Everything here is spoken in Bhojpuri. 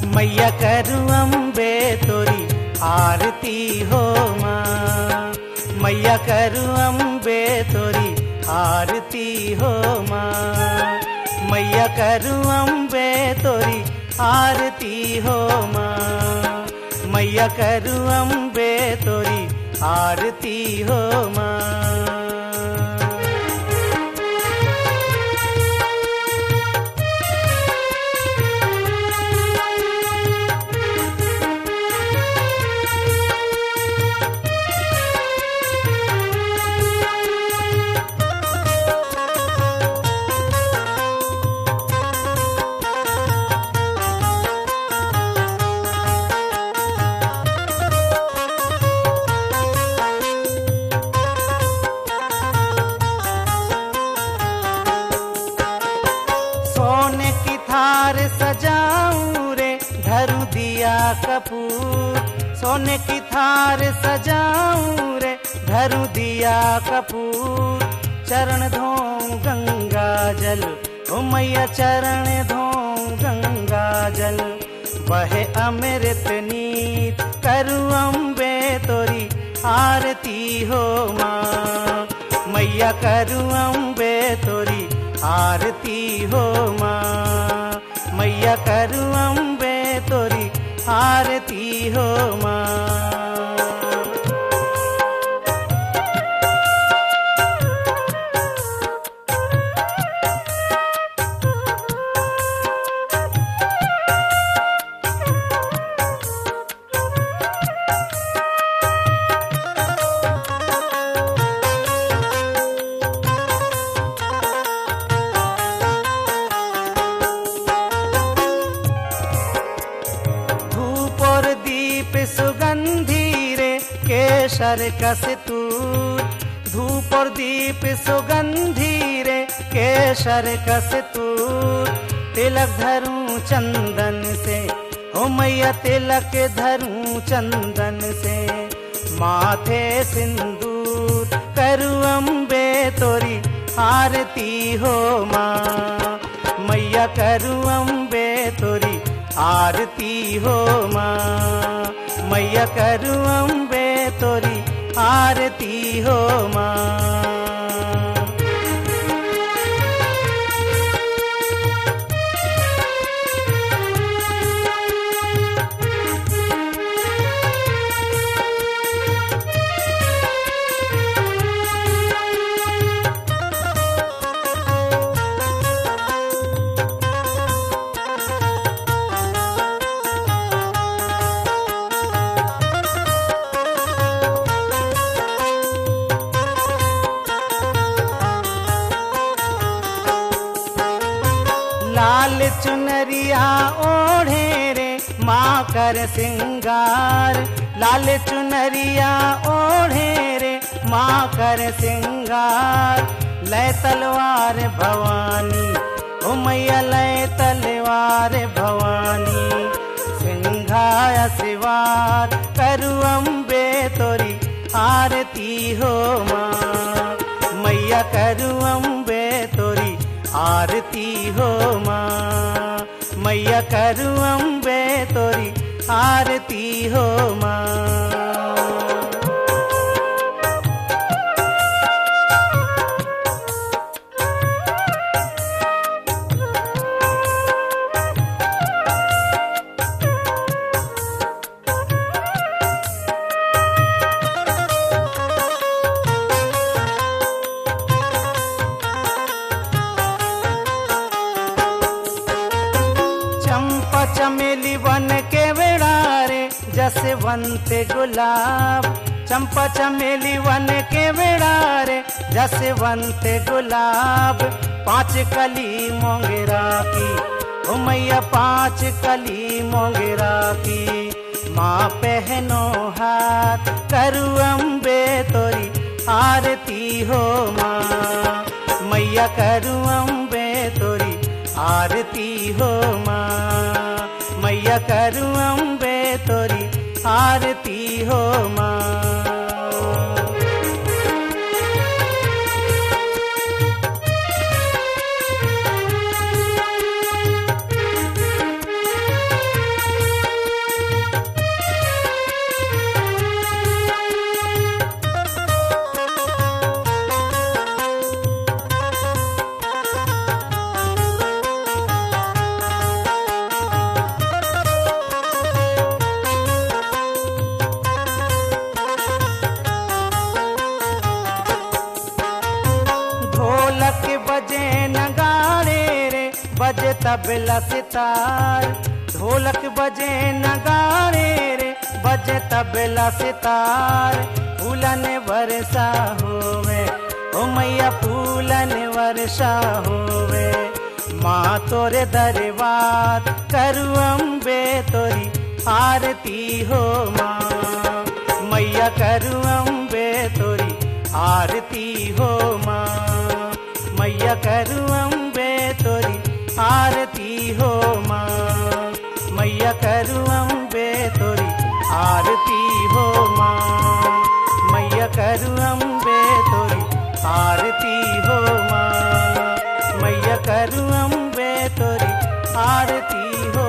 मैया करूं अम्बे तोरी आरती हो माँ। मैया करूं अम्बे तोरी आरती हो माँ। मैया करूं अम्बे तोरी आरती हो माँ। मैया करूं अम्बे तोरी आरती हो माँ। सोने की थार सजाऊं रे धरूं दिया कपूर। सोने की थार सजाऊं रे धरूं दिया कपूर। चरण धोऊं गंगा जल ओ मैया चरण धोऊं गंगा जल। बहे अमृत नीत करूं अम्बे तोरी आरती हो माँ। मैया करूं अम्बे तोरी आरती हो माँ। मैया करूं अम्बे तोरी आरती हो माँ। सुगंधी रे केसर कस्तूर। धूप और दीप सुगंधी रे केसर कस्तूर। तिलक धरूं चंदन से ओ मैया तिलक धरूं चंदन से। माथे सिंदूर करूं अम्बे तोरी आरती हो माँ। मैया करूं अम्बे तोरी आरती हो माँ। मैया करूं अम्बे तोरी आरती हो माँ। लाल चुनरिया ओढ़े रे माँ कर सिंगार। लाल चुनरिया ओढ़े रे माँ कर सिंगार। लय तलवार भवानी ओ मैया लय तलवार भवानी। सिंघाया सिवार करूं अम्बे तोरी आरती हो माँ। मैया करूं अम्बे तोरी आरती हो माँ। मैया करूं अम्बे तोरी आरती हो माँ। चंपा चमेली वन के वेड़ारे जसवंत गुलाब। चंपा चमेली वन के वेड़ारे जसवंत गुलाब। 5 कली मोगरा की ओ मैया 5 कली मोगरा की। माँ पहनो हाथ करूं अम्बे तोरी आरती हो माँ। मैया करूं अम्बे तोरी आरती हो माँ। मैया करूं अम्बे तोरी आरती हो माँ। बजे नगाड़े रे बजे तबला सितार, ढोलक बजे नगाड़े रे बजे तबला सितार। फूलन वर्षा होवे ओ मैया फूलन वर्षा होवे, माँ तोरे दरबार करू अम्बे तोरी आरती हो माँ, मैया करू अम्बे तोरी आरती हो माँ, मैया करू अम्बे तोरी आरती हो माँ, मैया करू अम्बे तोरी आरती हो माँ, मैया करू अम्बे तोरी आरती हो माँ, मैया करू अम्बे तोरी आरती हो